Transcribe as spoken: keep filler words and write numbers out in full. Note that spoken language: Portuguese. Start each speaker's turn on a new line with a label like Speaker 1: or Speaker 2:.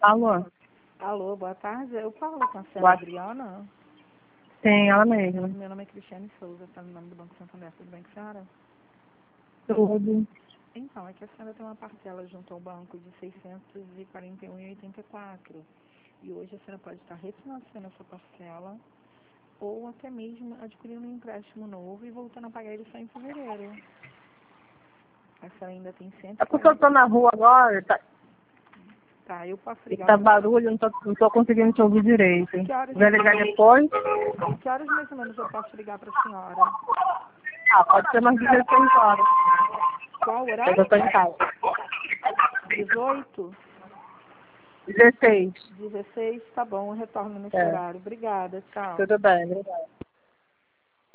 Speaker 1: Alô?
Speaker 2: Alô, boa tarde. Eu falo com a senhora
Speaker 1: Boa...
Speaker 2: Adriana.
Speaker 1: Sim, ela mesma.
Speaker 2: Meu nome é Cristiane Souza, está no nome do Banco Santander. Tudo bem com a senhora?
Speaker 1: Tudo.
Speaker 2: Então, é que a senhora tem uma parcela junto ao banco de seiscentos e quarenta e um reais e oitenta e quatro centavos. E hoje a senhora pode estar refinanciando essa parcela ou até mesmo adquirindo um empréstimo novo e voltando a pagar ele só em fevereiro. A senhora ainda tem cento
Speaker 1: É
Speaker 2: e
Speaker 1: porque eu tô
Speaker 2: quarenta...
Speaker 1: na rua agora, tá,
Speaker 2: Tá, eu posso
Speaker 1: e
Speaker 2: ligar
Speaker 1: tá
Speaker 2: para...
Speaker 1: barulho, não tô, não tô conseguindo te ouvir direito.
Speaker 2: Que horas,
Speaker 1: Vai ligar depois?
Speaker 2: que horas mais ou menos eu posso ligar para a senhora?
Speaker 1: Ah, pode ser mais dezesseis horas.
Speaker 2: Qual
Speaker 1: Eu já
Speaker 2: horário?
Speaker 1: tô em casa.
Speaker 2: dezoito?
Speaker 1: dezesseis.
Speaker 2: dezesseis, tá bom, eu retorno nesse
Speaker 1: É,
Speaker 2: horário. Obrigada, tchau.
Speaker 1: tudo bem, obrigada.